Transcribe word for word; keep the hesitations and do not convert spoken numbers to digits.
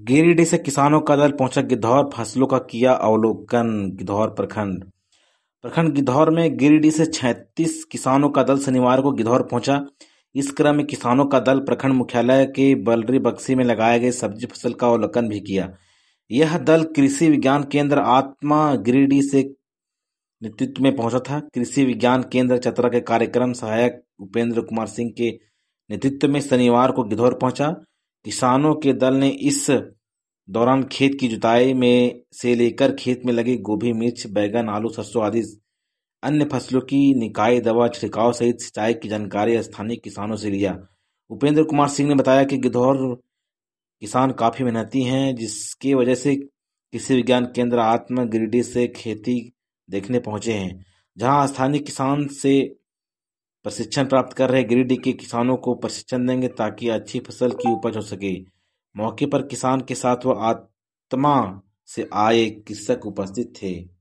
गिरिडीह से किसानों का दल पहुंचा गिद्धौर, फसलों का किया अवलोकन। गिद्धौर प्रखंड प्रखंड गिद्धौर में गिरिडीह से छत्तीस किसानों का दल शनिवार को गिद्धौर पहुंचा। इस क्रम में किसानों का दल प्रखंड मुख्यालय के बलरी बक्सी में लगाए गए सब्जी फसल का अवलोकन भी किया। यह दल कृषि विज्ञान केंद्र आत्मा गिरिडीह से नेतृत्व में पहुंचा था। कृषि विज्ञान केंद्र चतरा के कार्यक्रम सहायक उपेंद्र कुमार सिंह के नेतृत्व में शनिवार को गिद्धौर पहुंचा। किसानों के दल ने इस दौरान खेत की जुताई में से लेकर खेत में लगी गोभी, मिर्च, बैगन, आलू, सरसों आदि अन्य फसलों की निकाई दवा छिड़काव सहित सिंचाई की जानकारी स्थानीय किसानों से लिया। उपेंद्र कुमार सिंह ने बताया कि गिद्धौर किसान काफी मेहनती हैं, जिसकी वजह से कृषि विज्ञान केंद्र आत्मा गिरिडीह से खेती देखने पहुंचे हैं, जहां स्थानीय किसान से प्रशिक्षण प्राप्त कर रहे गिरिडीह के किसानों को प्रशिक्षण देंगे ताकि अच्छी फसल की उपज हो सके। मौके पर किसान के साथ व आत्मा से आए कृषक उपस्थित थे।